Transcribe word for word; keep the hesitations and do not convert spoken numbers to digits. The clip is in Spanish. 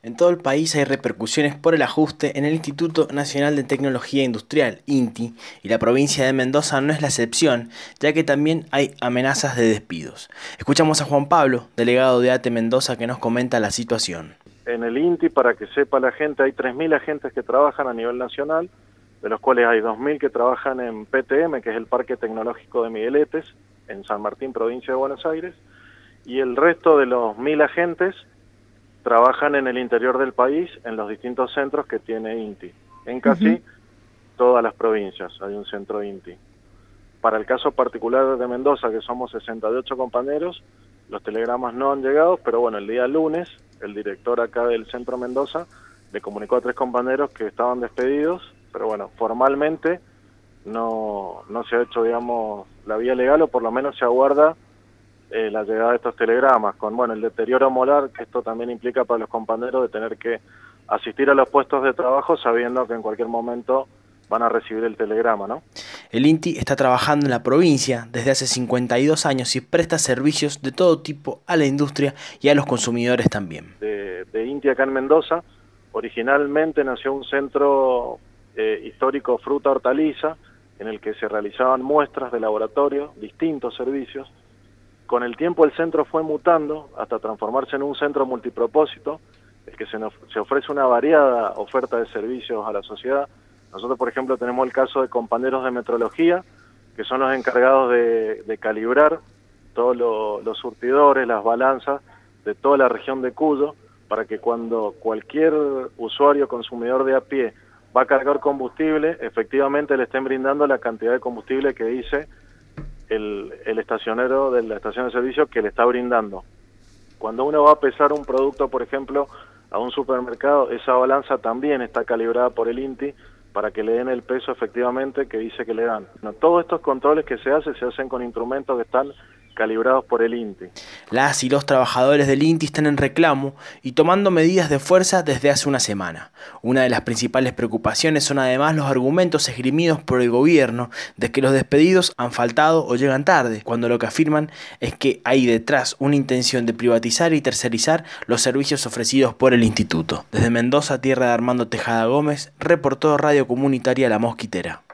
En todo el país hay repercusiones por el ajuste en el Instituto Nacional de Tecnología Industrial, INTI, y la provincia de Mendoza no es la excepción, ya que también hay amenazas de despidos. Escuchamos a Juan Pablo, delegado de ATE Mendoza, que nos comenta la situación. En el INTI, para que sepa la gente, hay tres mil agentes que trabajan a nivel nacional, de los cuales hay dos mil que trabajan en P T M, que es el Parque Tecnológico de Migueletes, en San Martín, provincia de Buenos Aires, y el resto de los mil agentes trabajan en el interior del país, en los distintos centros que tiene INTI. En casi uh-huh. todas las provincias hay un centro INTI. Para el caso particular de Mendoza, que somos sesenta y ocho compañeros, los telegramas no han llegado, pero bueno, el día lunes, el director acá del Centro Mendoza le comunicó a tres compañeros que estaban despedidos, pero bueno, formalmente no, no se ha hecho, digamos, la vía legal, o por lo menos se aguarda Eh, la llegada de estos telegramas, con bueno el deterioro moral que esto también implica para los compañeros de tener que asistir a los puestos de trabajo sabiendo que en cualquier momento van a recibir el telegrama, ¿no? El INTI está trabajando en la provincia desde hace cincuenta y dos años y presta servicios de todo tipo a la industria y a los consumidores también. De, de INTI acá en Mendoza, originalmente nació un centro eh, histórico fruta-hortaliza en el que se realizaban muestras de laboratorio, distintos servicios. Con el tiempo el centro fue mutando hasta transformarse en un centro multipropósito, el que se, nos, se ofrece una variada oferta de servicios a la sociedad. Nosotros, por ejemplo, tenemos el caso de compañeros de metrología, que son los encargados de, de calibrar todos lo, los surtidores, las balanzas de toda la región de Cuyo, para que cuando cualquier usuario consumidor de a pie va a cargar combustible, efectivamente le estén brindando la cantidad de combustible que dice El, el estacionero de la estación de servicio que le está brindando. Cuando uno va a pesar un producto, por ejemplo, a un supermercado, esa balanza también está calibrada por el INTI para que le den el peso efectivamente que dice que le dan. No, todos estos controles que se hacen, se hacen con instrumentos que están calibrados por el INTI. Las y los trabajadores del INTI están en reclamo y tomando medidas de fuerza desde hace una semana. Una de las principales preocupaciones son además los argumentos esgrimidos por el gobierno de que los despedidos han faltado o llegan tarde, cuando lo que afirman es que hay detrás una intención de privatizar y tercerizar los servicios ofrecidos por el instituto. Desde Mendoza, tierra de Armando Tejada Gómez, reportó Radio Comunitaria La Mosquitera.